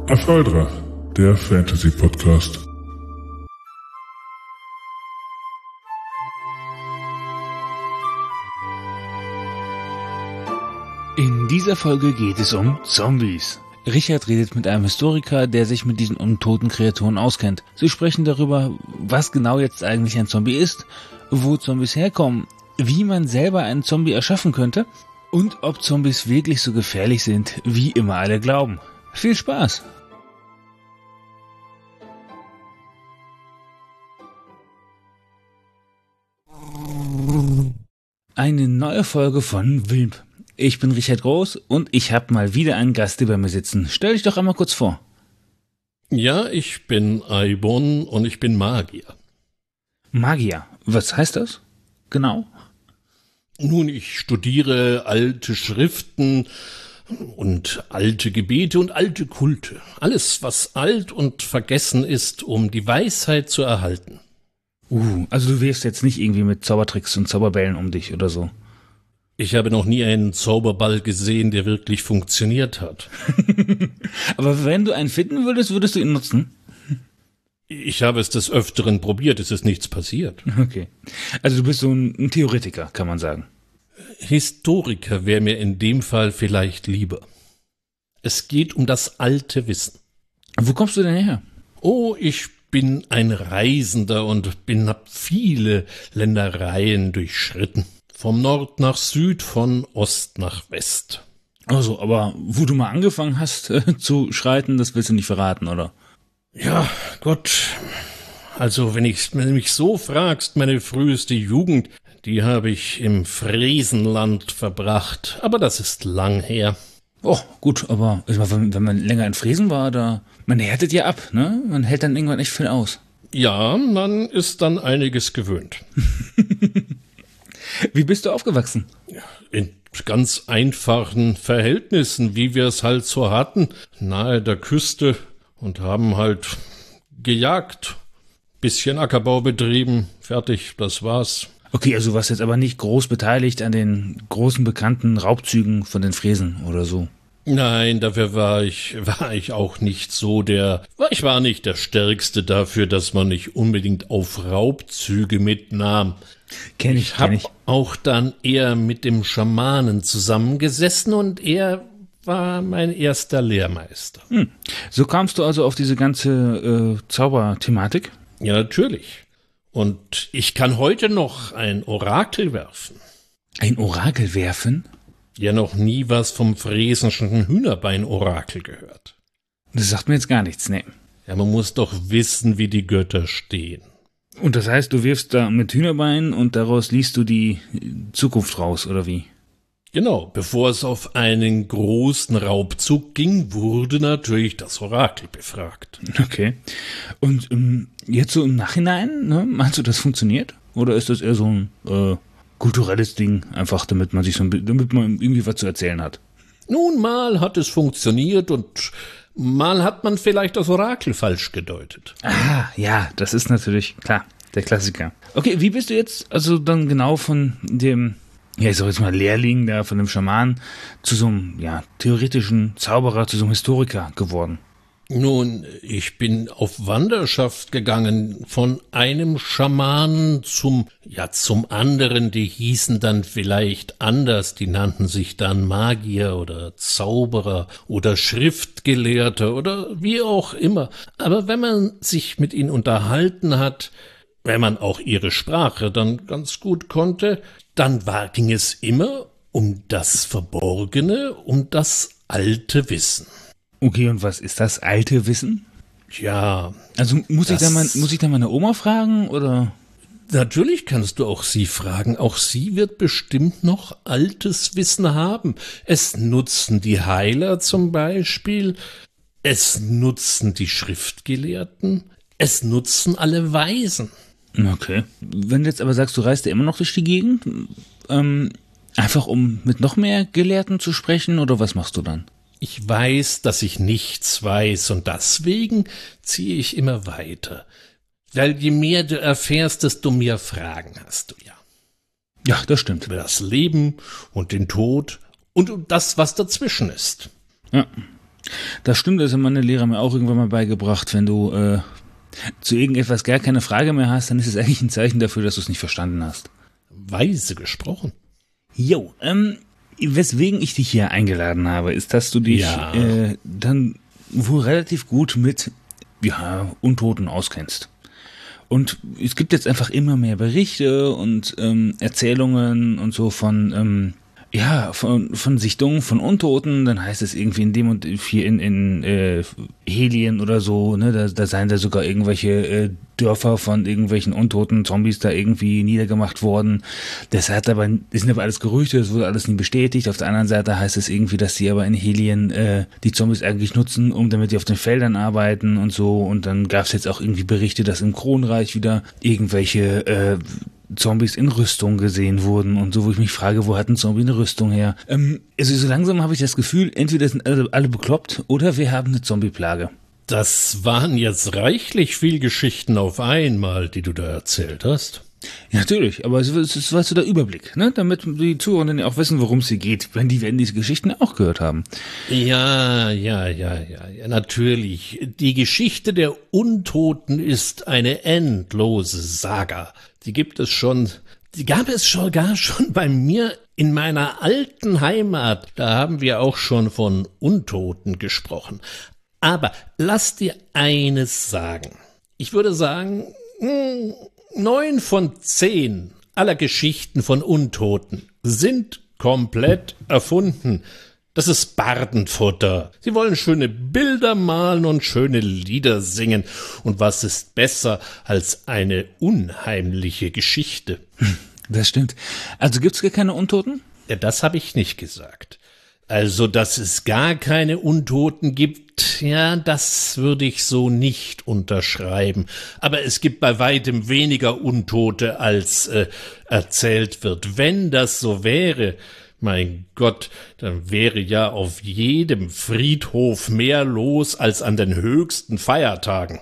Apholdra, der Fantasy-Podcast. In dieser Folge geht es um Zombies. Richard redet mit einem Historiker, der sich mit diesen untoten Kreaturen auskennt. Sie sprechen darüber, was genau jetzt eigentlich ein Zombie ist, wo Zombies herkommen, wie man selber einen Zombie erschaffen könnte und ob Zombies wirklich so gefährlich sind, wie immer alle glauben. Viel Spaß! Eine neue Folge von Wilp. Ich bin Richard Groß und ich habe mal wieder einen Gast über mir sitzen. Stell dich doch einmal kurz vor. Ja, ich bin Aibon und ich bin Magier. Magier, was heißt das? Genau. Nun, ich studiere alte Schriften und alte Gebete und alte Kulte. Alles, was alt und vergessen ist, um die Weisheit zu erhalten. Also du wirfst jetzt nicht irgendwie mit Zaubertricks und Zauberbällen um dich oder so. Ich habe noch nie einen Zauberball gesehen, der wirklich funktioniert hat. Aber wenn du einen finden würdest, würdest du ihn nutzen? Ich habe es des Öfteren probiert, es ist nichts passiert. Okay. Also du bist so ein Theoretiker, kann man sagen. Historiker wäre mir in dem Fall vielleicht lieber. Es geht um das alte Wissen. Wo kommst du denn her? Oh, ich bin ein Reisender und hab viele Ländereien durchschritten. Vom Nord nach Süd, von Ost nach West. Also, aber wo du mal angefangen hast zu schreiten, das willst du nicht verraten, oder? Ja, Gott. Also, wenn du mich so fragst, meine früheste Jugend, die habe ich im Fresenland verbracht. Aber das ist lang her. Oh, gut, aber wenn man länger in Fresen war, man härtet ja ab, ne? Man hält dann irgendwann echt viel aus. Ja, man ist dann einiges gewöhnt. Wie bist du aufgewachsen? In ganz einfachen Verhältnissen, wie wir es halt so hatten, nahe der Küste und haben halt gejagt, bisschen Ackerbau betrieben, fertig, das war's. Okay, also du warst jetzt aber nicht groß beteiligt an den großen bekannten Raubzügen von den Fresen oder so. Nein, dafür war ich auch nicht so ich war nicht der Stärkste dafür, dass man nicht unbedingt auf Raubzüge mitnahm. Kenn ich. Ich habe auch dann eher mit dem Schamanen zusammengesessen und er war mein erster Lehrmeister. So kamst du also auf diese ganze Zauberthematik? Ja, natürlich. Und ich kann heute noch ein Orakel werfen. Ein Orakel werfen? Ja, noch nie was vom fresenschen Hühnerbein-Orakel gehört. Das sagt mir jetzt gar nichts, ne. Ja, man muss doch wissen, wie die Götter stehen. Und das heißt, du wirfst da mit Hühnerbein und daraus liest du die Zukunft raus, oder wie? Genau, bevor es auf einen großen Raubzug ging, wurde natürlich das Orakel befragt. Okay. Und jetzt so im Nachhinein, ne, meinst du, das funktioniert? Oder ist das eher so ein kulturelles Ding, einfach damit man irgendwie was zu erzählen hat? Nun, mal hat es funktioniert und mal hat man vielleicht das Orakel falsch gedeutet. Ah, ja, das ist natürlich, klar, der Klassiker. Okay, wie bist du jetzt also dann genau von dem, ja, ich sag jetzt mal Lehrling da, von dem Schaman zu so einem, ja, theoretischen Zauberer, zu so einem Historiker geworden? Nun, ich bin auf Wanderschaft gegangen, von einem Schamanen zum anderen, die hießen dann vielleicht anders, die nannten sich dann Magier oder Zauberer oder Schriftgelehrter oder wie auch immer. Aber wenn man sich mit ihnen unterhalten hat, wenn man auch ihre Sprache dann ganz gut konnte, dann ging es immer um das Verborgene, um das alte Wissen. Okay, und was ist das alte Wissen? Ja. Also muss ich da meine Oma fragen, oder? Natürlich kannst du auch sie fragen. Auch sie wird bestimmt noch altes Wissen haben. Es nutzen die Heiler zum Beispiel. Es nutzen die Schriftgelehrten. Es nutzen alle Weisen. Okay. Wenn du jetzt aber sagst, du reist ja immer noch durch die Gegend, einfach um mit noch mehr Gelehrten zu sprechen, oder was machst du dann? Ich weiß, dass ich nichts weiß und deswegen ziehe ich immer weiter. Weil je mehr du erfährst, desto mehr Fragen hast du ja. Ja, das stimmt. Über das Leben und den Tod und um das, was dazwischen ist. Ja. Das stimmt, das haben meine Lehrer mir auch irgendwann mal beigebracht. Wenn du zu irgendetwas gar keine Frage mehr hast, dann ist es eigentlich ein Zeichen dafür, dass du es nicht verstanden hast. Weise gesprochen. Jo, weswegen ich dich hier eingeladen habe, ist, dass du dich dann wohl relativ gut mit Untoten auskennst. Und es gibt jetzt einfach immer mehr Berichte und Erzählungen und so von Sichtungen von Untoten. Dann heißt es irgendwie in dem und hier in Helien oder so, ne, da seien da sogar irgendwelche Dörfer von irgendwelchen untoten Zombies da irgendwie niedergemacht worden. Das sind aber alles Gerüchte, das wurde alles nie bestätigt. Auf der anderen Seite heißt es irgendwie, dass die aber in Helien die Zombies eigentlich nutzen, damit die auf den Feldern arbeiten und so. Und dann gab es jetzt auch irgendwie Berichte, dass im Kronreich wieder irgendwelche Zombies in Rüstung gesehen wurden und so, wo ich mich frage, wo hat ein Zombie eine Rüstung her? Also so langsam habe ich das Gefühl, entweder sind alle bekloppt oder wir haben eine Zombie-Plage. Das waren jetzt reichlich viel Geschichten auf einmal, die du da erzählt hast. Ja, natürlich, aber es war so der Überblick, ne? Damit die Zuhörenden auch wissen, worum es hier geht, wenn die werden diese Geschichten auch gehört haben. Ja, natürlich. Die Geschichte der Untoten ist eine endlose Saga. Die gab es schon bei mir in meiner alten Heimat. Da haben wir auch schon von Untoten gesprochen. Aber lass dir eines sagen. Ich würde sagen, 9 von 10 aller Geschichten von Untoten sind komplett erfunden. Das ist Bardenfutter. Sie wollen schöne Bilder malen und schöne Lieder singen. Und was ist besser als eine unheimliche Geschichte? Das stimmt. Also gibt's gar keine Untoten? Ja, das habe ich nicht gesagt. Also, dass es gar keine Untoten gibt, ja, das würde ich so nicht unterschreiben. Aber es gibt bei weitem weniger Untote, als erzählt wird. Wenn das so wäre, mein Gott, dann wäre ja auf jedem Friedhof mehr los als an den höchsten Feiertagen.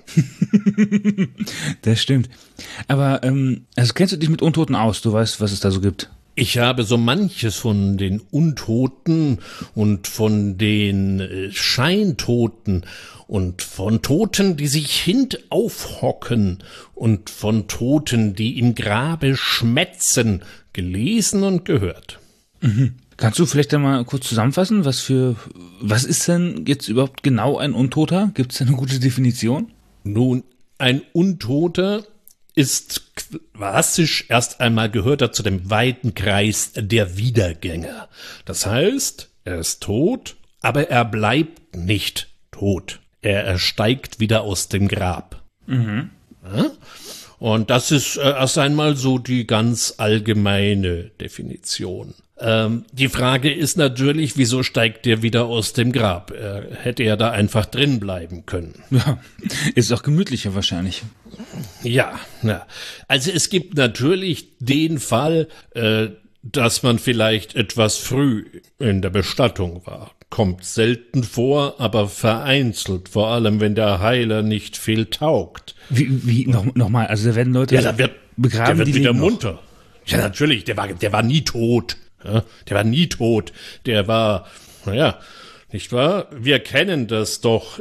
Das stimmt. Aber, also kennst du dich mit Untoten aus? Du weißt, was es da so gibt? Ich habe so manches von den Untoten und von den Scheintoten und von Toten, die sich hintaufhocken und von Toten, die im Grabe schmätzen, gelesen und gehört. Mhm. Kannst du vielleicht einmal kurz zusammenfassen, was ist denn jetzt überhaupt genau ein Untoter? Gibt es da eine gute Definition? Nun, ein Untoter ist klassisch erst einmal gehört er zu dem weiten Kreis der Wiedergänger. Das heißt, er ist tot, aber er bleibt nicht tot. Er ersteigt wieder aus dem Grab. Mhm. Ja? Und das ist erst einmal so die ganz allgemeine Definition. Die Frage ist natürlich, wieso steigt der wieder aus dem Grab? Er hätte ja da einfach drin bleiben können. Ja, ist auch gemütlicher wahrscheinlich. Ja. Also es gibt natürlich den Fall, dass man vielleicht etwas früh in der Bestattung war. Kommt selten vor, aber vereinzelt, vor allem wenn der Heiler nicht viel taugt. Wie nochmal, also da werden Leute begraben, der wird die wieder leben munter. Noch. Ja, natürlich, der war nie tot. Ja, der war nie tot. Der war, nicht wahr? Wir kennen das doch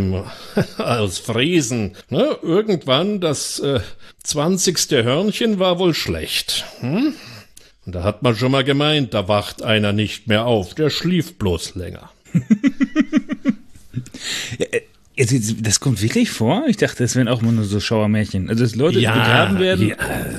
aus Friesen. Ne? Irgendwann das 20. Hörnchen war wohl schlecht. Und da hat man schon mal gemeint, da wacht einer nicht mehr auf. Der schlief bloß länger. Das kommt wirklich vor? Ich dachte, das wären auch immer nur so Schauermärchen. Also, dass Leute begraben werden? Ja,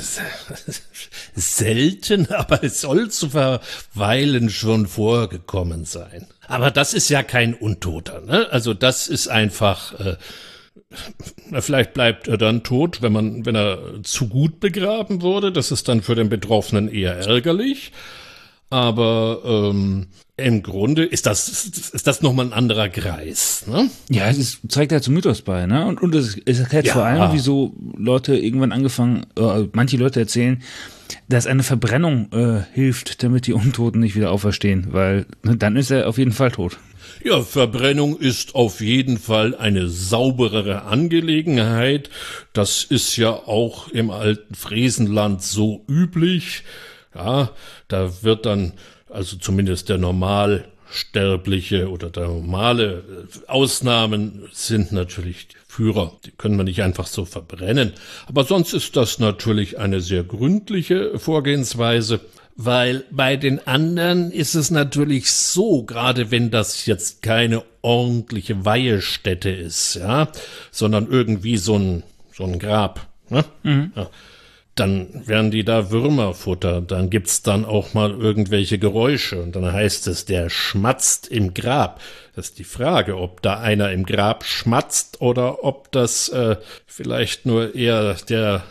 selten, aber es soll zu Verweilen schon vorgekommen sein. Aber das ist ja kein Untoter, ne? Also das ist einfach, vielleicht bleibt er dann tot, wenn er zu gut begraben wurde. Das ist dann für den Betroffenen eher ärgerlich. Aber im Grunde ist das nochmal ein anderer Kreis, ne? Ja, es zeigt halt zum Mythos bei, ne? Und es erklärt vor allem, wieso Leute irgendwann manche Leute erzählen, dass eine Verbrennung hilft, damit die Untoten nicht wieder auferstehen, weil dann ist er auf jeden Fall tot. Ja, Verbrennung ist auf jeden Fall eine sauberere Angelegenheit. Das ist ja auch im alten Friesenland so üblich. Ja, da wird dann, also zumindest der normal Sterbliche oder der normale. Ausnahmen sind natürlich die Führer, die können wir nicht einfach so verbrennen. Aber sonst ist das natürlich eine sehr gründliche Vorgehensweise, weil bei den anderen ist es natürlich so, gerade wenn das jetzt keine ordentliche Weihestätte ist, ja, sondern irgendwie so ein Grab, ne? Ja. Dann werden die da Würmerfutter, dann gibt's dann auch mal irgendwelche Geräusche und dann heißt es, der schmatzt im Grab. Das ist die Frage, ob da einer im Grab schmatzt oder ob das vielleicht nur eher der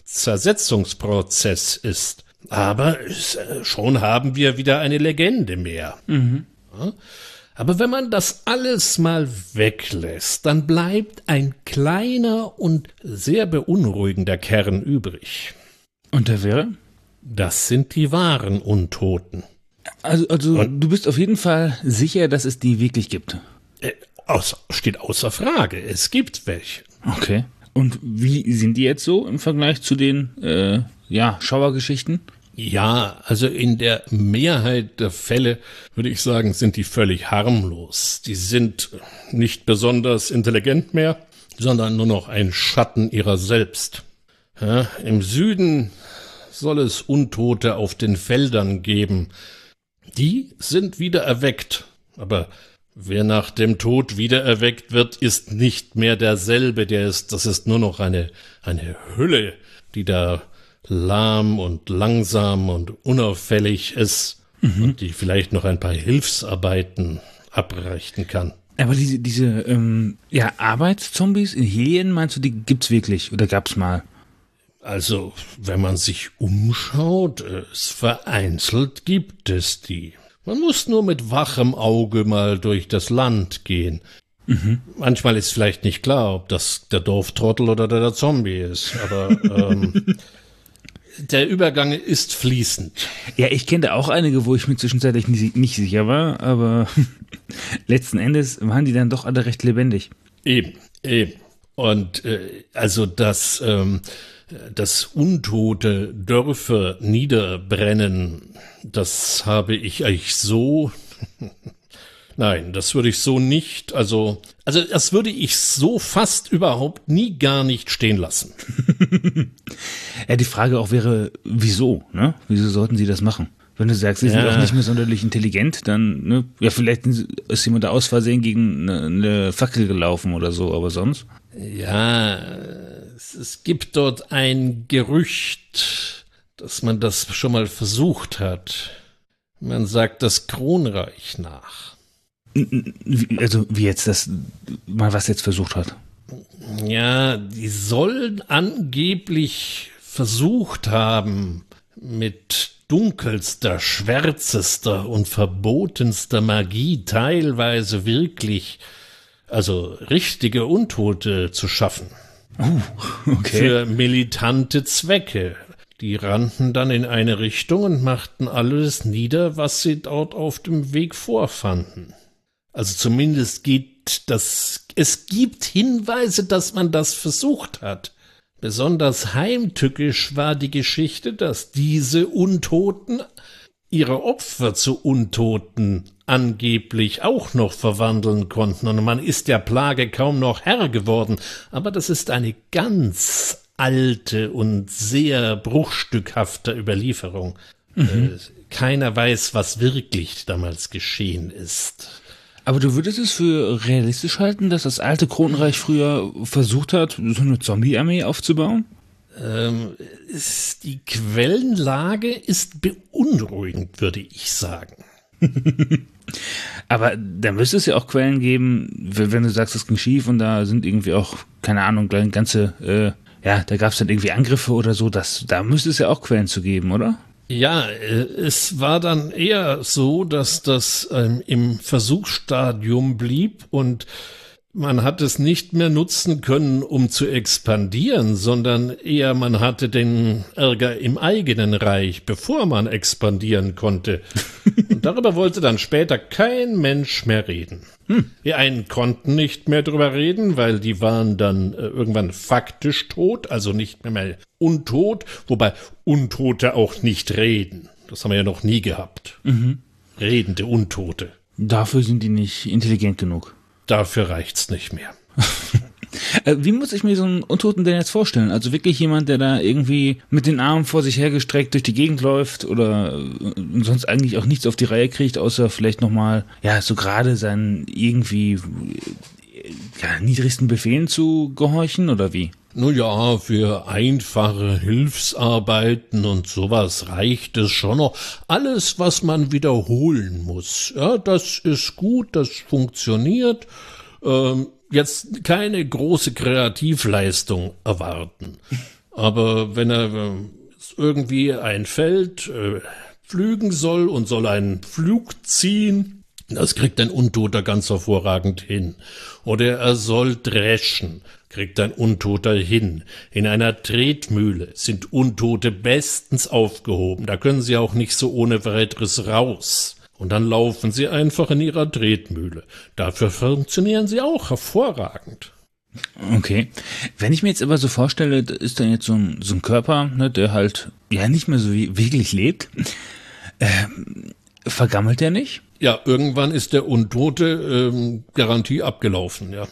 Zersetzungsprozess ist. Aber schon haben wir wieder eine Legende mehr. Ja? Aber wenn man das alles mal weglässt, dann bleibt ein kleiner und sehr beunruhigender Kern übrig. Und der wäre? Das sind die wahren Untoten. Also du bist auf jeden Fall sicher, dass es die wirklich gibt? Steht außer Frage. Es gibt welche. Okay. Und wie sind die jetzt so im Vergleich zu den Schauergeschichten? Ja, also in der Mehrheit der Fälle, würde ich sagen, sind die völlig harmlos. Die sind nicht besonders intelligent mehr, sondern nur noch ein Schatten ihrer selbst. Ja, im Süden soll es Untote auf den Feldern geben. Die sind wieder erweckt, aber wer nach dem Tod wieder erweckt wird, ist nicht mehr derselbe. Das ist nur noch eine Hülle, die da lahm und langsam und unauffällig ist und die vielleicht noch ein paar Hilfsarbeiten abrichten kann. Aber diese Arbeitszombies in Helien, meinst du, die gibt's wirklich oder gab's mal? Also, wenn man sich umschaut, vereinzelt gibt es die. Man muss nur mit wachem Auge mal durch das Land gehen. Manchmal ist vielleicht nicht klar, ob das der Dorftrottel oder der Zombie ist, aber der Übergang ist fließend. Ja, ich kenne da auch einige, wo ich mir zwischenzeitlich nicht sicher war, aber letzten Endes waren die dann doch alle recht lebendig. Eben. Und also das untote Dörfer niederbrennen, das habe ich eigentlich so... Nein, das würde ich so nicht, also das würde ich so fast überhaupt nie gar nicht stehen lassen. Ja, die Frage auch wäre, wieso, ne? Wieso sollten sie das machen? Wenn du sagst, sie sind auch nicht mehr sonderlich intelligent, dann, ne? Ja, vielleicht ist jemand da aus Versehen gegen eine Fackel gelaufen oder so, aber sonst? Ja, es gibt dort ein Gerücht, dass man das schon mal versucht hat. Man sagt das Kronreich nach. Also wie jetzt das mal was jetzt versucht hat? Ja, die sollen angeblich versucht haben, mit dunkelster, schwärzester und verbotenster Magie teilweise wirklich, also richtige Untote zu schaffen. Okay. Für militante Zwecke. Die rannten dann in eine Richtung und machten alles nieder, was sie dort auf dem Weg vorfanden. Also zumindest es gibt Hinweise, dass man das versucht hat. Besonders heimtückisch war die Geschichte, dass diese Untoten ihre Opfer zu Untoten angeblich auch noch verwandeln konnten. Und man ist der Plage kaum noch Herr geworden. Aber das ist eine ganz alte und sehr bruchstückhafte Überlieferung. Keiner weiß, was wirklich damals geschehen ist. Aber du würdest es für realistisch halten, dass das alte Kronenreich früher versucht hat, so eine Zombie-Armee aufzubauen? Die Quellenlage ist beunruhigend, würde ich sagen. Aber da müsste es ja auch Quellen geben, wenn du sagst, es ging schief und da sind irgendwie auch, keine Ahnung, ganze, da gab es dann irgendwie Angriffe oder so, da müsste es ja auch Quellen zu geben, oder? Ja, es war dann eher so, dass das im Versuchsstadium blieb und man hat es nicht mehr nutzen können, um zu expandieren, sondern eher man hatte den Ärger im eigenen Reich, bevor man expandieren konnte. Und darüber wollte dann später kein Mensch mehr reden. Die einen konnten nicht mehr drüber reden, weil die waren dann irgendwann faktisch tot, also nicht mehr untot, wobei Untote auch nicht reden. Das haben wir ja noch nie gehabt. Redende Untote. Dafür sind die nicht intelligent genug. Dafür reicht's nicht mehr. Wie muss ich mir so einen Untoten denn jetzt vorstellen? Also wirklich jemand, der da irgendwie mit den Armen vor sich hergestreckt durch die Gegend läuft oder sonst eigentlich auch nichts auf die Reihe kriegt, außer vielleicht nochmal, ja, so gerade seinen irgendwie niedrigsten Befehlen zu gehorchen oder wie? Nun ja, für einfache Hilfsarbeiten und sowas reicht es schon noch. Alles, was man wiederholen muss, ja, das ist gut, das funktioniert. Jetzt keine große Kreativleistung erwarten. Aber wenn er irgendwie ein Feld pflügen soll und soll einen Pflug ziehen, das kriegt ein Untoter ganz hervorragend hin. Oder er soll dreschen, kriegt ein Untoter hin. In einer Tretmühle sind Untote bestens aufgehoben. Da können sie auch nicht so ohne weiteres raus. Und dann laufen sie einfach in ihrer Tretmühle. Dafür funktionieren sie auch hervorragend. Okay. Wenn ich mir jetzt aber so vorstelle, da ist dann jetzt so ein Körper, ne, der halt ja nicht mehr so wie wirklich lebt, vergammelt der nicht? Ja, irgendwann ist der Untote Garantie abgelaufen, ja.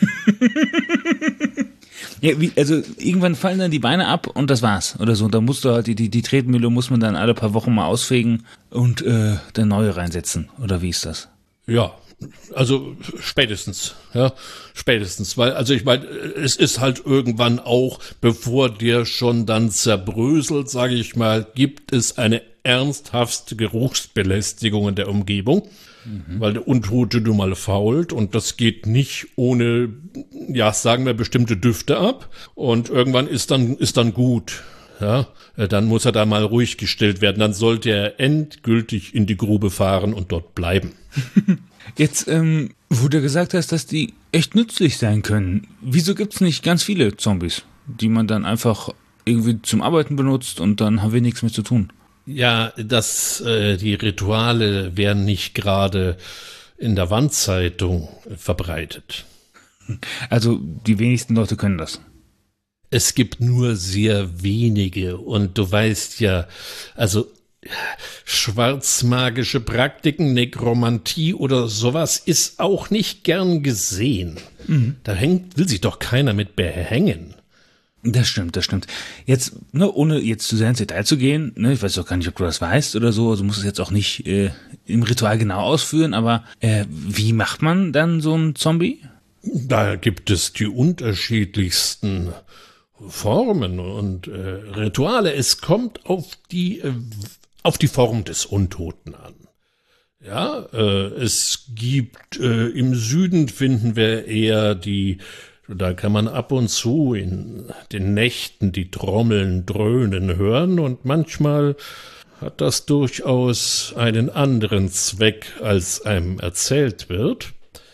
Ja, also irgendwann fallen dann die Beine ab und das war's oder so. Da musst du halt die Tretmühle muss man dann alle paar Wochen mal ausfegen und dann neue reinsetzen. Oder wie ist das? Ja, also spätestens, weil, also ich meine, es ist halt irgendwann auch, bevor der schon dann zerbröselt, sage ich mal, gibt es eine ernsthafte Geruchsbelästigung in der Umgebung. Weil der Untote nun mal fault und das geht nicht ohne, ja, sagen wir, bestimmte Düfte ab und irgendwann ist dann gut, ja, dann muss er da mal ruhig gestellt werden, dann sollte er endgültig in die Grube fahren und dort bleiben. Jetzt, wo du gesagt hast, dass die echt nützlich sein können, wieso gibt's nicht ganz viele Zombies, die man dann einfach irgendwie zum Arbeiten benutzt und dann haben wir nichts mehr zu tun? Ja, die Rituale werden nicht gerade in der Wandzeitung verbreitet. Also die wenigsten Leute können das. Es gibt nur sehr wenige und du weißt ja, also schwarzmagische Praktiken, Nekromantie oder sowas ist auch nicht gern gesehen. Da will sich doch keiner mit behängen. Das stimmt. Jetzt, ne, ohne jetzt zu sehr ins Detail zu gehen, ne, ich weiß auch gar nicht, ob du das weißt oder so, also musst es jetzt auch nicht im Ritual genau ausführen, aber wie macht man dann so einen Zombie? Da gibt es die unterschiedlichsten Formen und Rituale. Es kommt auf die Form des Untoten an. Ja, es gibt im Süden finden wir eher da kann man ab und zu in den Nächten die Trommeln dröhnen hören und manchmal hat das durchaus einen anderen Zweck, als einem erzählt wird.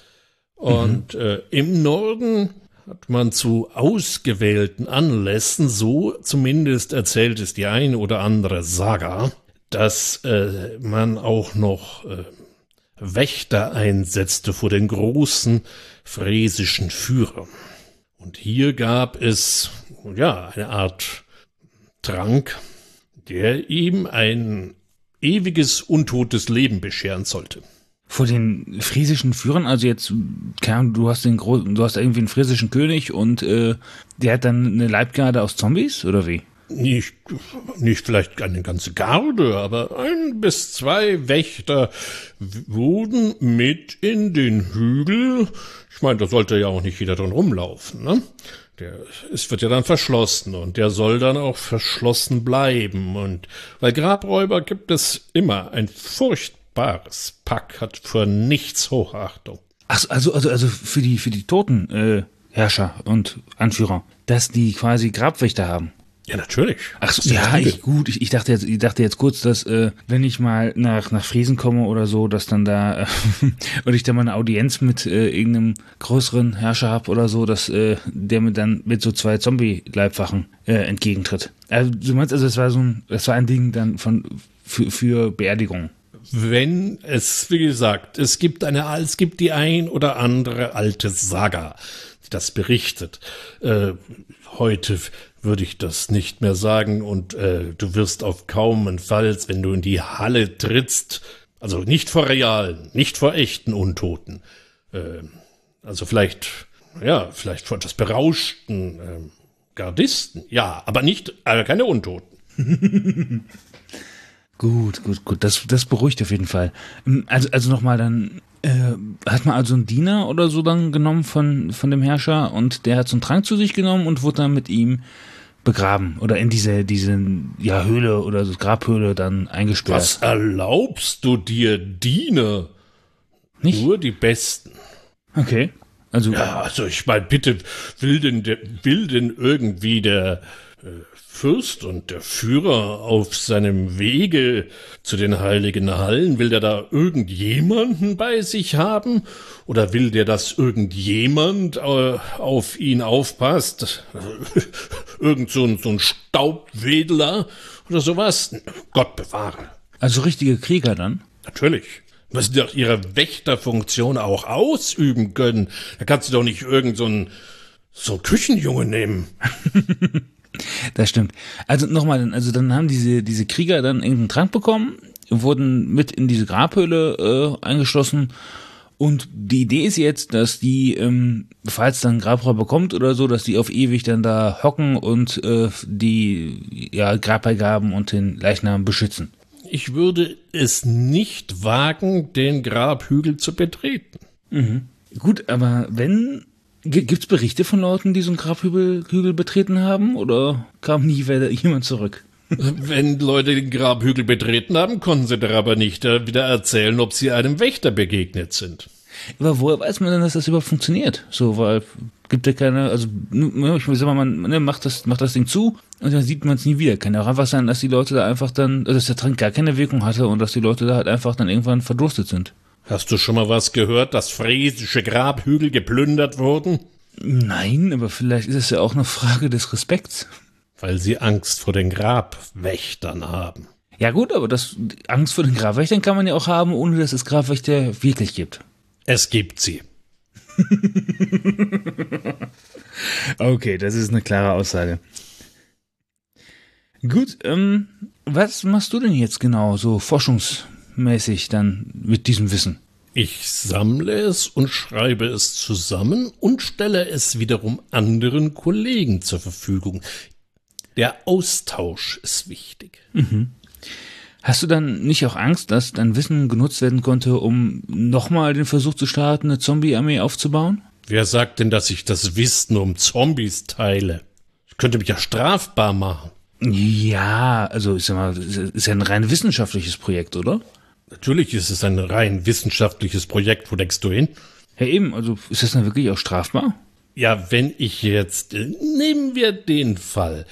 Und im Norden hat man zu ausgewählten Anlässen, so zumindest erzählt es die ein oder andere Saga, dass man auch noch Wächter einsetzte vor den großen fräsischen Führern. Und hier gab es, ja, eine Art Trank, der ihm ein ewiges, untotes Leben bescheren sollte. Vor den friesischen Führern, also jetzt, keine Ahnung, du hast irgendwie einen friesischen König und der hat dann eine Leibgarde aus Zombies, oder wie? Nicht vielleicht eine ganze Garde, aber 1 bis 2 Wächter wurden mit in den Hügel. Ich meine, da sollte ja auch nicht jeder drin rumlaufen, ne? Es wird ja dann verschlossen und der soll dann auch verschlossen bleiben. Und weil Grabräuber gibt es immer ein furchtbares Pack, hat vor nichts Hochachtung. Ach, also für die toten Herrscher und Anführer, dass die quasi Grabwächter haben. Ja, natürlich. Ach so, ja, ich dachte jetzt kurz, dass wenn ich mal nach Friesen komme oder so, dass dann da und ich da mal eine Audienz mit irgendeinem größeren Herrscher habe oder so, dass der mir dann mit so 2 Zombie-Leibwachen entgegentritt. Also du meinst, also das war ein Ding dann für Beerdigung. Wenn es, wie gesagt, es gibt die ein oder andere alte Saga, die das berichtet. Heute würde ich das nicht mehr sagen und du wirst auf keinen Fall, wenn du in die Halle trittst, Also nicht vor realen, nicht vor echten Untoten. Also vielleicht vor etwas berauschten Gardisten. Ja, aber keine Untoten. Gut. Das beruhigt auf jeden Fall. Also nochmal dann, hat man also einen Diener oder so dann genommen von dem Herrscher und der hat so einen Trank zu sich genommen und wurde dann mit ihm begraben oder in diese Höhle oder so Grabhöhle dann eingesperrt. Was erlaubst du dir, Diener? Nicht? Nur die Besten. Okay. Also Ich meine, bitte, will denn irgendwie der Fürst und der Führer auf seinem Wege zu den heiligen Hallen, will der da irgendjemanden bei sich haben? Oder will der, dass irgendjemand auf ihn aufpasst? Irgend so ein Staubwedler oder sowas? Gott bewahre. Also richtige Krieger dann? Natürlich. Müssen doch ihre Wächterfunktion auch ausüben können. Da kannst du doch nicht so ein Küchenjunge nehmen. Das stimmt. Also nochmal, dann haben diese Krieger dann irgendeinen Trank bekommen, wurden mit in diese Grabhöhle eingeschlossen und die Idee ist jetzt, dass die, falls dann ein Grabräuber kommt oder so, dass die auf ewig dann da hocken und die Grabbeigaben und den Leichnam beschützen. Ich würde es nicht wagen, den Grabhügel zu betreten. Mhm. Gut, aber gibt's Berichte von Leuten, die so einen Grabhügel betreten haben oder kam nie jemand zurück? Wenn Leute den Grabhügel betreten haben, konnten sie doch aber nicht wieder erzählen, ob sie einem Wächter begegnet sind. Aber woher weiß man denn, dass das überhaupt funktioniert? So, weil gibt ja keine, also ich sag mal, man macht das Ding zu und dann sieht man es nie wieder. Kann ja auch einfach sein, dass die Leute da einfach dann, dass der Trank gar keine Wirkung hatte und dass die Leute da halt einfach dann irgendwann verdurstet sind. Hast du schon mal was gehört, dass fräsische Grabhügel geplündert wurden? Nein, aber vielleicht ist es ja auch eine Frage des Respekts. Weil sie Angst vor den Grabwächtern haben. Ja gut, aber Angst vor den Grabwächtern kann man ja auch haben, ohne dass es Grabwächter wirklich gibt. Es gibt sie. Okay, das ist eine klare Aussage. Gut, was machst du denn jetzt genau so forschungsmäßig dann mit diesem Wissen? Ich sammle es und schreibe es zusammen und stelle es wiederum anderen Kollegen zur Verfügung. Der Austausch ist wichtig. Mhm. Hast du dann nicht auch Angst, dass dein Wissen genutzt werden konnte, um nochmal den Versuch zu starten, eine Zombie-Armee aufzubauen? Wer sagt denn, dass ich das Wissen um Zombies teile? Ich könnte mich ja strafbar machen. Ja, also ich sag mal, das ist ja ein rein wissenschaftliches Projekt, oder? Natürlich ist es ein rein wissenschaftliches Projekt. Wo denkst du hin? Ja eben, also ist das dann wirklich auch strafbar? Ja, wenn ich jetzt, nehmen wir den Fall,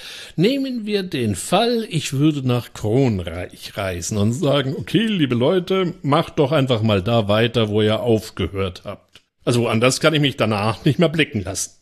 ich würde nach Kronreich reisen und sagen, okay, liebe Leute, macht doch einfach mal da weiter, wo ihr aufgehört habt. Also anders kann ich mich danach nicht mehr blicken lassen.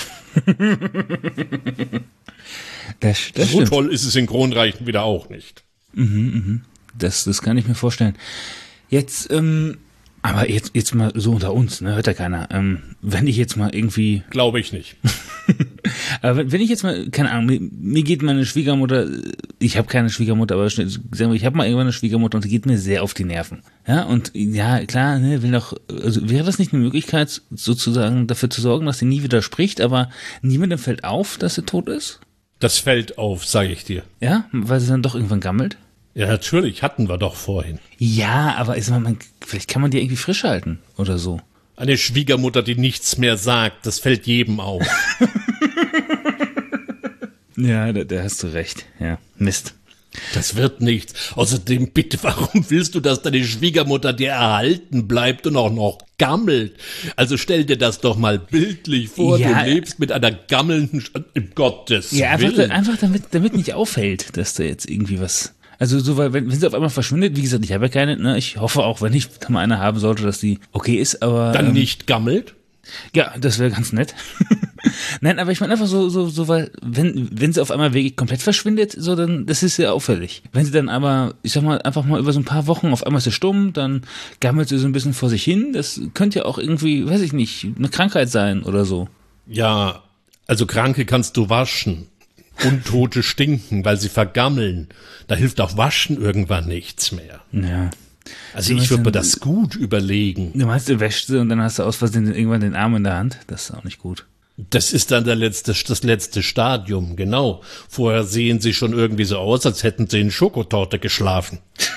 Das so stimmt. Toll ist es in Kronreich wieder auch nicht. Das kann ich mir vorstellen. Jetzt, aber jetzt mal so unter uns, ne, hört ja keiner. Wenn ich jetzt mal irgendwie... Glaube ich nicht. Aber wenn ich jetzt mal, keine Ahnung, mir geht meine Schwiegermutter, ich habe keine Schwiegermutter, aber ich habe mal irgendwann eine Schwiegermutter und die geht mir sehr auf die Nerven. Ja, und ja, klar, ne, also wäre das nicht eine Möglichkeit, sozusagen dafür zu sorgen, dass sie nie wieder spricht, aber niemandem fällt auf, dass sie tot ist? Das fällt auf, sage ich dir. Ja, weil sie dann doch irgendwann gammelt? Ja, natürlich, hatten wir doch vorhin. Ja, aber vielleicht kann man die irgendwie frisch halten oder so. Eine Schwiegermutter, die nichts mehr sagt, das fällt jedem auf. Ja, da hast du recht. Ja, Mist. Das wird nichts. Außerdem, bitte, warum willst du, dass deine Schwiegermutter dir erhalten bleibt und auch noch gammelt? Also stell dir das doch mal bildlich vor, ja, du lebst mit einer gammelnden, Gottes ja, Willen. einfach damit nicht auffällt, dass da jetzt irgendwie was... Also so, weil wenn sie auf einmal verschwindet, wie gesagt, ich habe ja keine, ne, ich hoffe auch, wenn ich da mal eine haben sollte, dass die okay ist, aber... Dann nicht gammelt? Ja, das wäre ganz nett. Nein, aber ich meine einfach so, weil wenn sie auf einmal wirklich komplett verschwindet, so dann, das ist ja auffällig. Wenn sie dann aber, ich sag mal, einfach mal über so ein paar Wochen auf einmal ist sie stumm, dann gammelt sie so ein bisschen vor sich hin, das könnte ja auch irgendwie, weiß ich nicht, eine Krankheit sein oder so. Ja, also Kranke kannst du waschen. Untote stinken, weil sie vergammeln. Da hilft auch Waschen irgendwann nichts mehr. Ja. Also ich würde mir das gut überlegen. Du meinst, du wäschst sie und dann hast du aus Versehen irgendwann den Arm in der Hand? Das ist auch nicht gut. Das ist dann das letzte Stadium, genau. Vorher sehen sie schon irgendwie so aus, als hätten sie in Schokotorte geschlafen.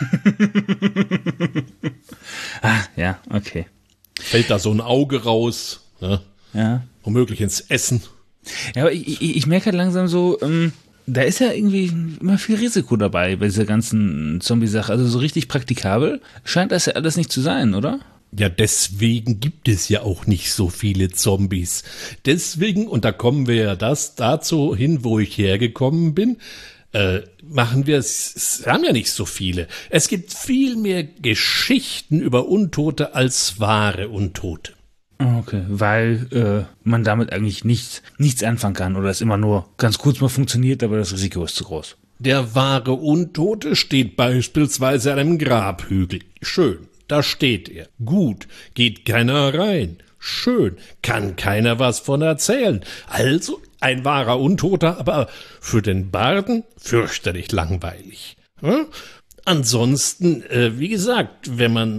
Ja, okay. Fällt da so ein Auge raus, ne? Ja. Womöglich ins Essen. Ja, aber ich merke halt langsam so, da ist ja irgendwie immer viel Risiko dabei bei dieser ganzen Zombie-Sache. Also so richtig praktikabel scheint das ja alles nicht zu sein, oder? Ja, deswegen gibt es ja auch nicht so viele Zombies. Deswegen, und da kommen wir ja dazu hin, wo ich hergekommen bin, haben ja nicht so viele. Es gibt viel mehr Geschichten über Untote als wahre Untote. Okay, weil man damit eigentlich nichts anfangen kann oder es immer nur ganz kurz mal funktioniert, aber das Risiko ist zu groß. Der wahre Untote steht beispielsweise an einem Grabhügel. Schön, da steht er. Gut, geht keiner rein. Schön, kann keiner was von erzählen. Also ein wahrer Untoter, aber für den Barden fürchterlich langweilig. Hm? Ansonsten, wie gesagt, wenn man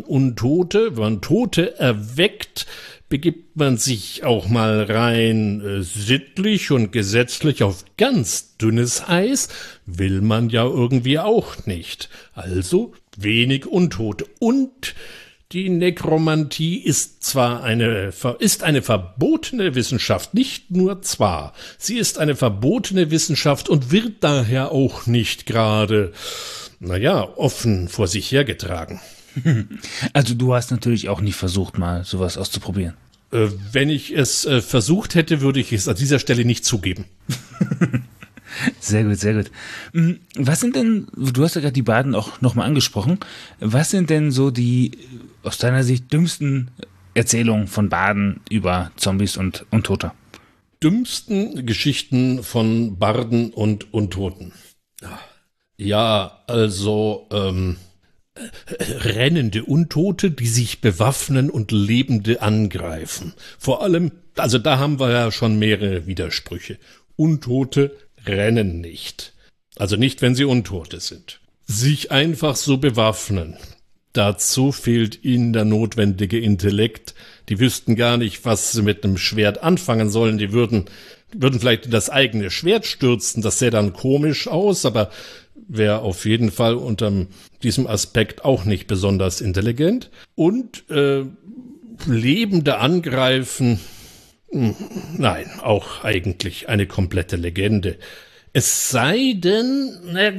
Tote erweckt, begibt man sich auch mal rein sittlich und gesetzlich auf ganz dünnes Eis, will man ja irgendwie auch nicht. Also wenig Untote. Und die Nekromantie ist eine verbotene Wissenschaft, nicht nur zwar. Sie ist eine verbotene Wissenschaft und wird daher auch nicht gerade, offen vor sich hergetragen. Also du hast natürlich auch nicht versucht, mal sowas auszuprobieren. Wenn ich es versucht hätte, würde ich es an dieser Stelle nicht zugeben. Sehr gut, sehr gut. Was sind denn, du hast ja gerade die Baden auch nochmal angesprochen, was sind denn so die aus deiner Sicht dümmsten Erzählungen von Baden über Zombies und Untote? Dümmsten Geschichten von Barden und Untoten. Ja, also rennende Untote, die sich bewaffnen und Lebende angreifen. Vor allem, also da haben wir ja schon mehrere Widersprüche. Untote rennen nicht. Also nicht, wenn sie Untote sind. Sich einfach so bewaffnen. Dazu fehlt ihnen der notwendige Intellekt. Die wüssten gar nicht, was sie mit einem Schwert anfangen sollen. Die würden vielleicht in das eigene Schwert stürzen. Das sähe dann komisch aus, aber wäre auf jeden Fall unter diesem Aspekt auch nicht besonders intelligent. Und Lebende angreifen, nein, auch eigentlich eine komplette Legende. Es sei denn,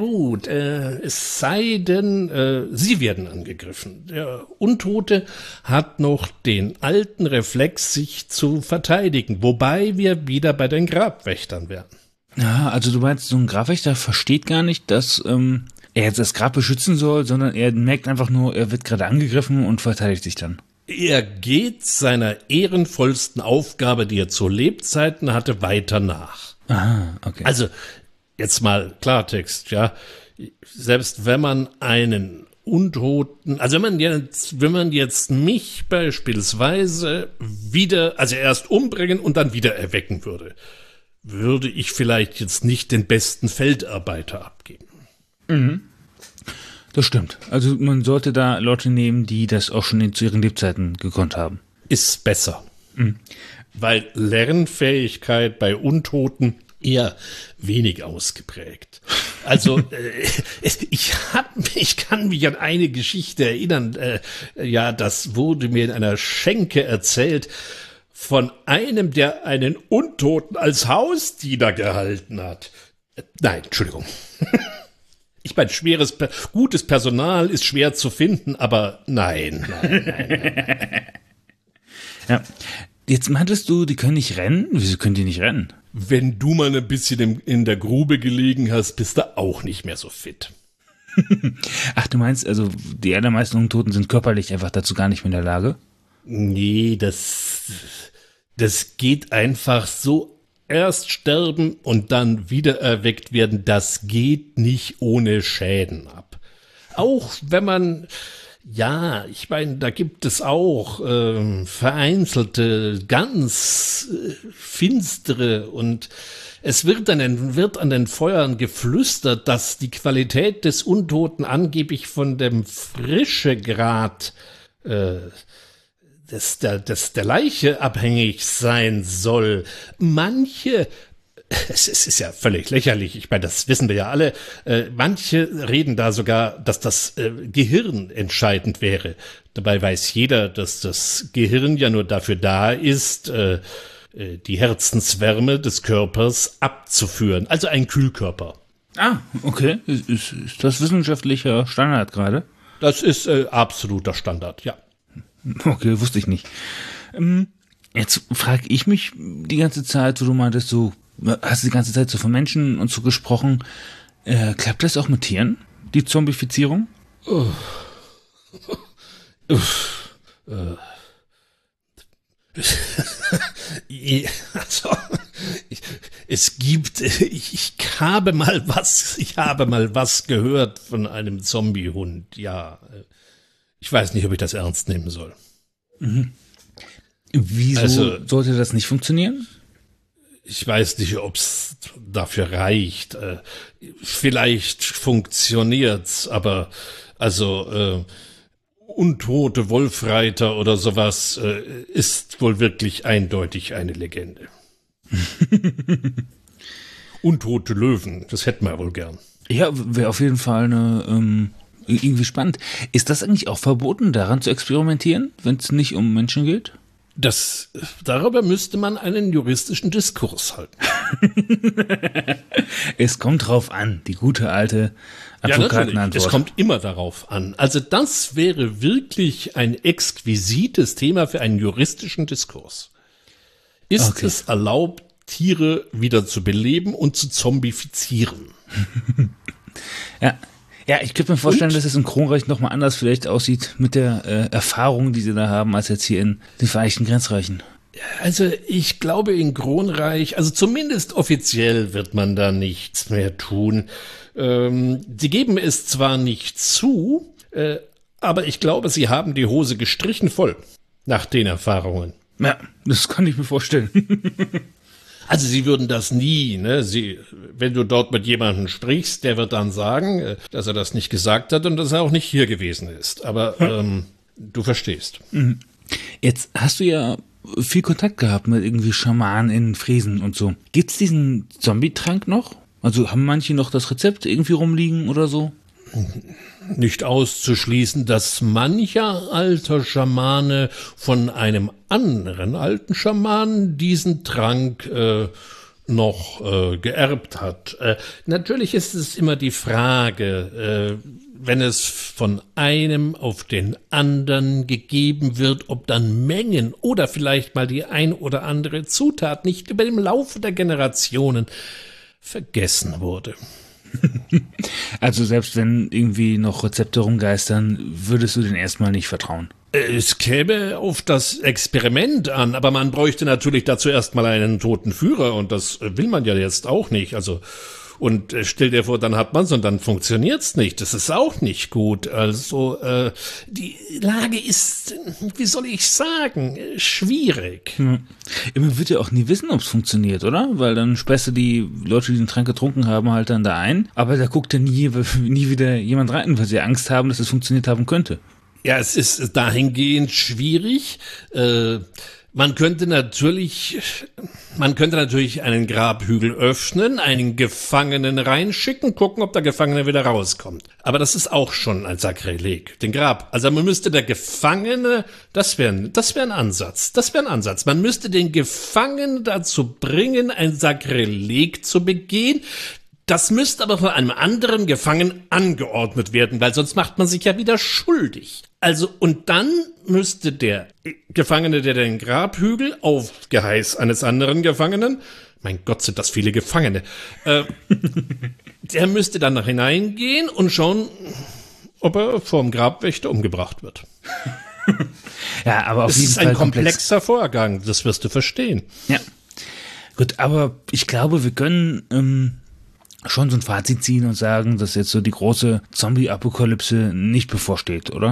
sie werden angegriffen. Der Untote hat noch den alten Reflex, sich zu verteidigen, wobei wir wieder bei den Grabwächtern wären. Ja, also du meinst, so ein Grabwächter versteht gar nicht, dass er jetzt das Grab beschützen soll, sondern er merkt einfach nur, er wird gerade angegriffen und verteidigt sich dann. Er geht seiner ehrenvollsten Aufgabe, die er zu Lebzeiten hatte, weiter nach. Aha, okay. Also, jetzt mal Klartext, ja. Selbst wenn man einen Untoten, also wenn man jetzt mich beispielsweise erst umbringen und dann wieder erwecken würde ich vielleicht jetzt nicht den besten Feldarbeiter abgeben. Mhm. Das stimmt. Also man sollte da Leute nehmen, die das auch schon zu ihren Lebzeiten gekonnt haben. Ist besser. Mhm. Weil Lernfähigkeit bei Untoten eher wenig ausgeprägt. Also ich kann mich an eine Geschichte erinnern, das wurde mir in einer Schenke erzählt, von einem, der einen Untoten als Hausdiener gehalten hat. Nein, Entschuldigung. Ich meine, gutes Personal ist schwer zu finden, aber nein. Ja. Jetzt meintest du, die können nicht rennen? Wieso können die nicht rennen? Wenn du mal ein bisschen in der Grube gelegen hast, bist du auch nicht mehr so fit. Ach, du meinst, also die allermeisten Untoten sind körperlich einfach dazu gar nicht mehr in der Lage? Nee, das geht einfach so. Erst sterben und dann wieder erweckt werden, das geht nicht ohne Schäden ab. Auch wenn man Ja, ich meine, da gibt es auch vereinzelte, ganz finstere, und es wird an den Feuern geflüstert, dass die Qualität des Untoten angeblich von dem Frischegrad der Leiche abhängig sein soll. Es ist ja völlig lächerlich, ich meine, das wissen wir ja alle, manche reden da sogar, dass das Gehirn entscheidend wäre. Dabei weiß jeder, dass das Gehirn ja nur dafür da ist, die Herzenswärme des Körpers abzuführen, also ein Kühlkörper. Ah, okay. Ist das wissenschaftlicher Standard gerade? Das ist absoluter Standard, ja. Okay, wusste ich nicht. Jetzt frage ich mich die ganze Zeit, wo du meintest, du hast die ganze Zeit so von Menschen und so gesprochen. Klappt das auch mit Tieren, die Zombifizierung? Also, ich habe mal was gehört von einem Zombiehund, ja. Ich weiß nicht, ob ich das ernst nehmen soll. Mhm. Wieso sollte das nicht funktionieren? Ich weiß nicht, ob es dafür reicht. Vielleicht funktioniert's, aber untote Wolfreiter oder sowas ist wohl wirklich eindeutig eine Legende. Untote Löwen, das hätten wir wohl gern. Ja, wäre auf jeden Fall irgendwie spannend. Ist das eigentlich auch verboten, daran zu experimentieren, wenn es nicht um Menschen geht? Darüber müsste man einen juristischen Diskurs halten. Es kommt drauf an, die gute alte Advokatenantwort. Ja, es kommt immer darauf an. Also das wäre wirklich ein exquisites Thema für einen juristischen Diskurs. Ist es erlaubt, Tiere wieder zu beleben und zu zombifizieren? Ja, ich könnte mir vorstellen, dass es in Kronreich nochmal anders vielleicht aussieht mit der Erfahrung, die sie da haben, als jetzt hier in den Vereinigten Grenzreichen. Also ich glaube in Kronreich, also zumindest offiziell wird man da nichts mehr tun. Sie geben es zwar nicht zu, aber ich glaube, sie haben die Hose gestrichen voll nach den Erfahrungen. Ja, das kann ich mir vorstellen. Also sie würden das nie, ne? Wenn du dort mit jemandem sprichst, der wird dann sagen, dass er das nicht gesagt hat und dass er auch nicht hier gewesen ist. Aber du verstehst. Jetzt hast du ja viel Kontakt gehabt mit irgendwie Schamanen in Friesen und so. Gibt's diesen Zombie-Trank noch? Also haben manche noch das Rezept irgendwie rumliegen oder so? Nicht auszuschließen, dass mancher alter Schamane von einem anderen alten Schamanen diesen Trank noch geerbt hat. Natürlich ist es immer die Frage, wenn es von einem auf den anderen gegeben wird, ob dann Mengen oder vielleicht mal die ein oder andere Zutat nicht über dem Laufe der Generationen vergessen wurde. Also selbst wenn irgendwie noch Rezepte rumgeistern, würdest du denen erstmal nicht vertrauen? Es käme auf das Experiment an, aber man bräuchte natürlich dazu erstmal einen toten Führer und das will man ja jetzt auch nicht. Also und stell dir vor, dann hat man's und dann funktioniert's nicht. Das ist auch nicht gut. Also die Lage ist, wie soll ich sagen, schwierig. Man wird ja auch nie wissen, ob's funktioniert, oder? Weil dann sperrst du die Leute, die den Trank getrunken haben, halt dann da ein. Aber da guckt ja nie wieder jemand rein, weil sie Angst haben, dass es funktioniert haben könnte. Ja, es ist dahingehend schwierig. Man könnte natürlich einen Grabhügel öffnen, einen Gefangenen reinschicken, gucken, ob der Gefangene wieder rauskommt. Aber das ist auch schon ein Sakrileg. Also man müsste der Gefangene, das wäre ein Ansatz. Man müsste den Gefangenen dazu bringen, ein Sakrileg zu begehen. Das müsste aber von einem anderen Gefangenen angeordnet werden, weil sonst macht man sich ja wieder schuldig. Also, und dann müsste der Gefangene, der den Grabhügel auf Geheiß eines anderen Gefangenen, mein Gott, sind das viele Gefangene, der müsste dann nach hineingehen und schauen, ob er vom Grabwächter umgebracht wird. Ja, aber auf jeden Fall ist ein komplexer Vorgang, das wirst du verstehen. Ja, gut, aber ich glaube, wir können schon so ein Fazit ziehen und sagen, dass jetzt so die große Zombie-Apokalypse nicht bevorsteht, oder?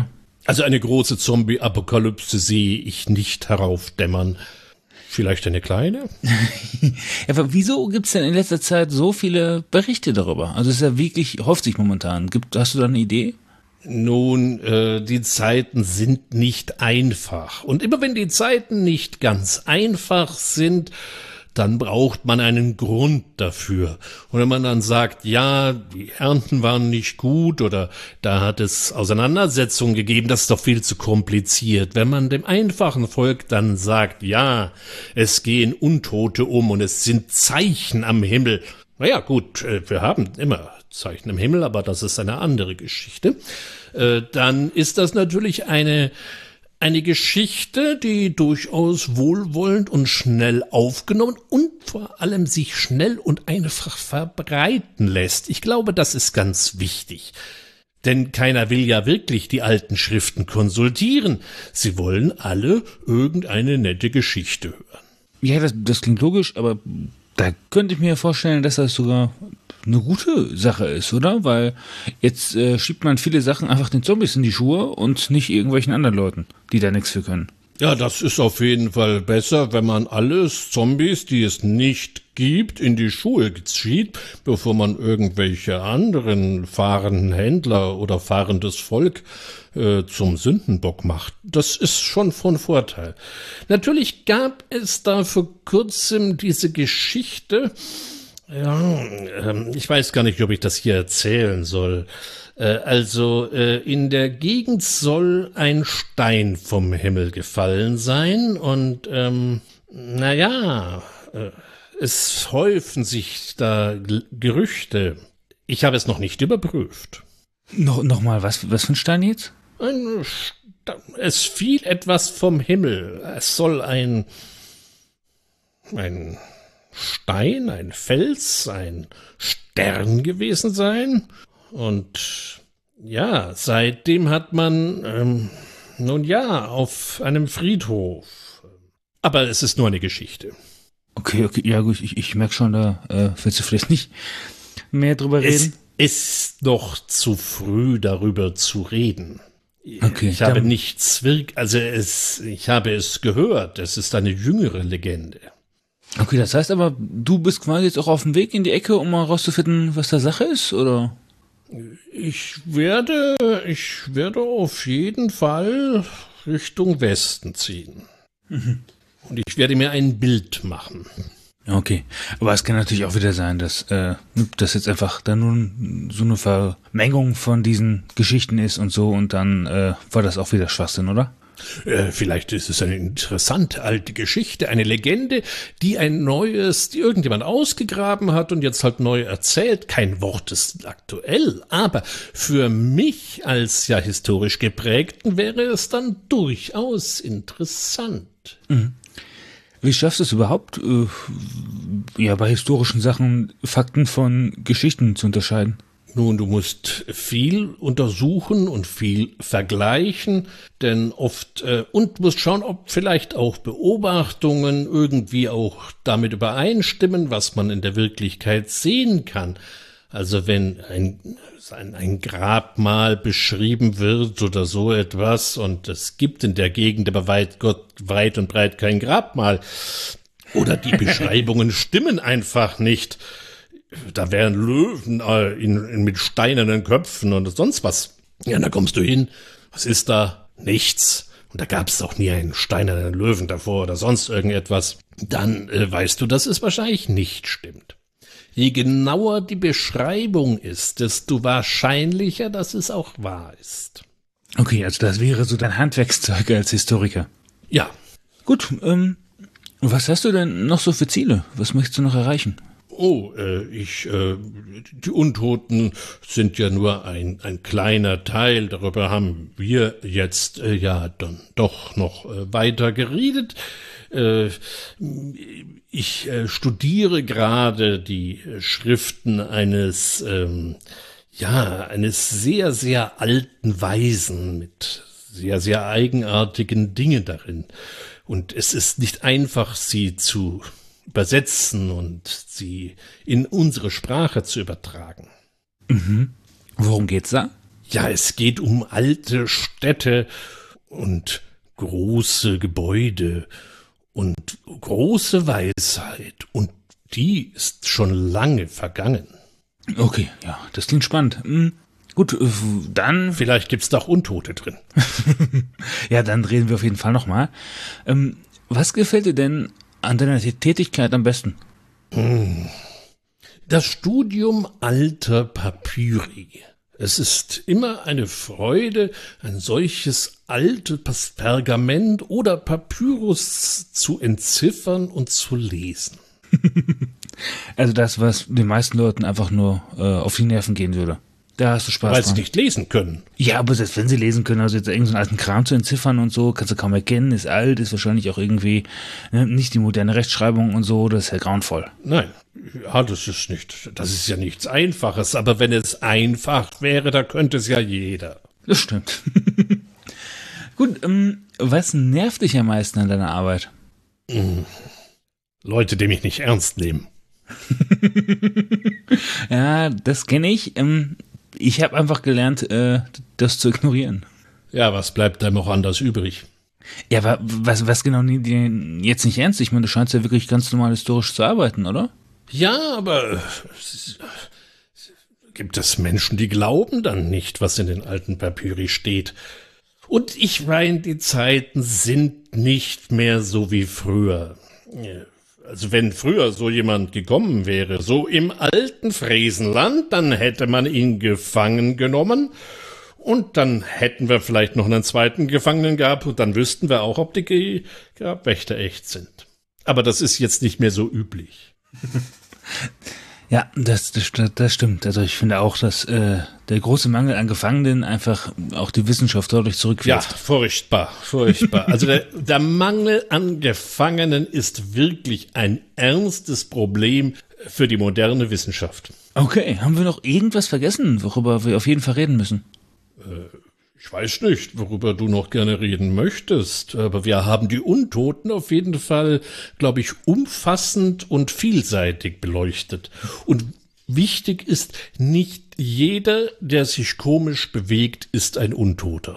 Also eine große Zombie-Apokalypse sehe ich nicht heraufdämmern. Vielleicht eine kleine? Aber wieso gibt es denn in letzter Zeit so viele Berichte darüber? Also es ist ja wirklich, häuft sich momentan. Hast du da eine Idee? Nun, die Zeiten sind nicht einfach. Und immer wenn die Zeiten nicht ganz einfach sind, dann braucht man einen Grund dafür. Und wenn man dann sagt, ja, die Ernten waren nicht gut oder da hat es Auseinandersetzungen gegeben, das ist doch viel zu kompliziert. Wenn man dem einfachen Volk dann sagt, ja, es gehen Untote um und es sind Zeichen am Himmel. Naja, gut, wir haben immer Zeichen im Himmel, aber das ist eine andere Geschichte. Dann ist das natürlich eine Geschichte, die durchaus wohlwollend und schnell aufgenommen und vor allem sich schnell und einfach verbreiten lässt. Ich glaube, das ist ganz wichtig. Denn keiner will ja wirklich die alten Schriften konsultieren. Sie wollen alle irgendeine nette Geschichte hören. Ja, das klingt logisch, aber da könnte ich mir vorstellen, dass das sogar eine gute Sache ist, oder? Weil jetzt schiebt man viele Sachen einfach den Zombies in die Schuhe und nicht irgendwelchen anderen Leuten, die da nichts für können. Ja, das ist auf jeden Fall besser, wenn man alles Zombies, die es nicht gibt, in die Schuhe schiebt, bevor man irgendwelche anderen fahrenden Händler oder fahrendes Volk zum Sündenbock macht. Das ist schon von Vorteil. Natürlich gab es da vor kurzem diese Geschichte. Ja, ich weiß gar nicht, ob ich das hier erzählen soll. In der Gegend soll ein Stein vom Himmel gefallen sein und, es häufen sich da Gerüchte. Ich habe es noch nicht überprüft. Nochmal, was für ein Stein jetzt? Es fiel etwas vom Himmel. Es soll ein Stein, ein Fels, ein Stern gewesen sein. Und ja, seitdem hat man, auf einem Friedhof. Aber es ist nur eine Geschichte. Okay, ja gut, ich merke schon, da willst du vielleicht nicht mehr drüber reden. Es ist noch zu früh, darüber zu reden. Okay, ich habe ich habe es gehört. Es ist eine jüngere Legende. Okay, das heißt aber, du bist quasi jetzt auch auf dem Weg in die Ecke, um mal rauszufinden, was da Sache ist, oder? Ich werde auf jeden Fall Richtung Westen ziehen. Mhm. Und ich werde mir ein Bild machen. Okay, aber es kann natürlich auch wieder sein, dass das jetzt einfach dann nun so eine Vermengung von diesen Geschichten ist und so und dann war das auch wieder Schwachsinn, oder? Vielleicht ist es eine interessante alte Geschichte, eine Legende, die irgendjemand ausgegraben hat und jetzt halt neu erzählt. Kein Wort ist aktuell, aber für mich als ja historisch geprägten wäre es dann durchaus interessant. Mhm. Wie schaffst du es überhaupt, bei historischen Sachen Fakten von Geschichten zu unterscheiden? Nun, du musst viel untersuchen und viel vergleichen, denn und musst schauen, ob vielleicht auch Beobachtungen irgendwie auch damit übereinstimmen, was man in der Wirklichkeit sehen kann. Also wenn ein Grabmal beschrieben wird oder so etwas und es gibt in der Gegend aber weit und breit kein Grabmal oder die Beschreibungen stimmen einfach nicht, da wären Löwen mit steinernen Köpfen und sonst was. Ja, da kommst du hin, was ist da? Nichts. Und da gab es auch nie einen steinernen Löwen davor oder sonst irgendetwas. Dann weißt du, dass es wahrscheinlich nicht stimmt. Je genauer die Beschreibung ist, desto wahrscheinlicher, dass es auch wahr ist. Okay, also das wäre so dein Handwerkszeug als Historiker. Ja. Gut, was hast du denn noch so für Ziele? Was möchtest du noch erreichen? Die Untoten sind ja nur ein kleiner Teil. Darüber haben wir jetzt dann doch noch weiter geredet. Ich studiere gerade die Schriften eines sehr, sehr alten Weisen mit sehr, sehr eigenartigen Dingen darin. Und es ist nicht einfach, sie zu übersetzen und sie in unsere Sprache zu übertragen. Mhm. Worum geht's da? Ja, es geht um alte Städte und große Gebäude und große Weisheit. Und die ist schon lange vergangen. Okay, ja, das klingt spannend. Gut, dann... Vielleicht gibt's da auch Untote drin. Ja, dann reden wir auf jeden Fall nochmal. Was gefällt dir denn an deiner Tätigkeit am besten? Das Studium alter Papyri. Es ist immer eine Freude, ein solches altes Pergament oder Papyrus zu entziffern und zu lesen. Also das, was den meisten Leuten einfach nur auf die Nerven gehen würde. Da hast du Spaß Weil dran. sie nicht lesen können. Ja, aber selbst wenn sie lesen können, also jetzt irgendeinen alten Kram zu entziffern und so, kannst du kaum erkennen, ist alt, ist wahrscheinlich auch irgendwie nicht die moderne Rechtschreibung und so, das ist ja grauenvoll. Nein, ja, das ist ja nichts Einfaches, aber wenn es einfach wäre, da könnte es ja jeder. Das stimmt. Gut, was nervt dich am meisten an deiner Arbeit? Leute, die mich nicht ernst nehmen. Ja, das kenne ich. Ich habe einfach gelernt, das zu ignorieren. Ja, was bleibt da noch anders übrig? Ja, aber was genau nehmen die jetzt nicht ernst? Ich meine, du scheinst ja wirklich ganz normal historisch zu arbeiten, oder? Ja, aber gibt es Menschen, die glauben dann nicht, was in den alten Papyri steht. Und ich meine, die Zeiten sind nicht mehr so wie früher. Also wenn früher so jemand gekommen wäre, so im alten Friesenland, dann hätte man ihn gefangen genommen und dann hätten wir vielleicht noch einen zweiten Gefangenen gehabt und dann wüssten wir auch, ob die Grabwächter echt sind. Aber das ist jetzt nicht mehr so üblich. Ja, das stimmt. Also ich finde auch, dass der große Mangel an Gefangenen einfach auch die Wissenschaft deutlich zurückwirft. Ja, furchtbar. Also der Mangel an Gefangenen ist wirklich ein ernstes Problem für die moderne Wissenschaft. Okay, haben wir noch irgendwas vergessen, worüber wir auf jeden Fall reden müssen? Ich weiß nicht, worüber du noch gerne reden möchtest, aber wir haben die Untoten auf jeden Fall, glaube ich, umfassend und vielseitig beleuchtet. Und wichtig ist, nicht jeder, der sich komisch bewegt, ist ein Untoter.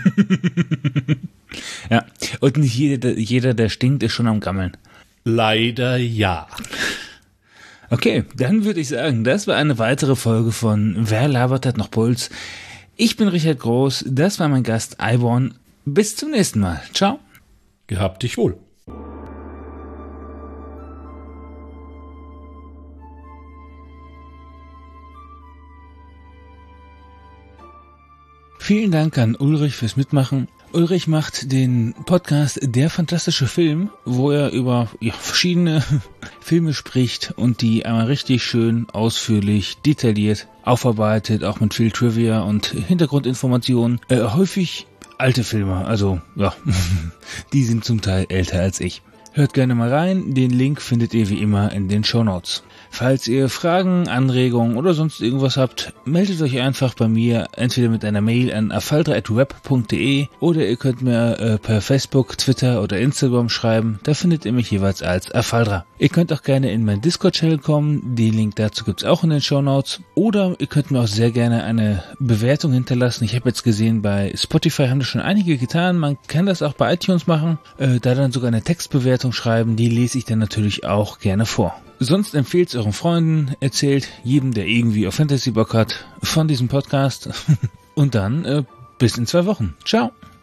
Ja, und nicht jeder, der stinkt, ist schon am Gammeln. Leider ja. Okay, dann würde ich sagen, das war eine weitere Folge von Wer labert hat noch Puls? Ich bin Richard Groß, das war mein Gast Eibon. Bis zum nächsten Mal. Ciao. Gehabt dich wohl. Vielen Dank an Ulrich fürs Mitmachen. Ulrich macht den Podcast Der fantastische Film, wo er über verschiedene Filme spricht und die einmal richtig schön, ausführlich, detailliert aufarbeitet, auch mit viel Trivia und Hintergrundinformationen. Häufig alte Filme, also ja, die sind zum Teil älter als ich. Hört gerne mal rein, den Link findet ihr wie immer in den Shownotes. Falls ihr Fragen, Anregungen oder sonst irgendwas habt, meldet euch einfach bei mir, entweder mit einer Mail an afaldra@web.de oder ihr könnt mir per Facebook, Twitter oder Instagram schreiben, da findet ihr mich jeweils als Afaldra. Ihr könnt auch gerne in meinen Discord-Channel kommen, den Link dazu gibt's auch in den Shownotes, oder ihr könnt mir auch sehr gerne eine Bewertung hinterlassen. Ich habe jetzt gesehen, bei Spotify haben das schon einige getan, man kann das auch bei iTunes machen, da dann sogar eine Textbewertung schreiben, die lese ich dann natürlich auch gerne vor. Sonst empfehlt es euren Freunden, erzählt jedem, der irgendwie auf Fantasy Bock hat, von diesem Podcast. Und dann bis in 2 Wochen. Ciao.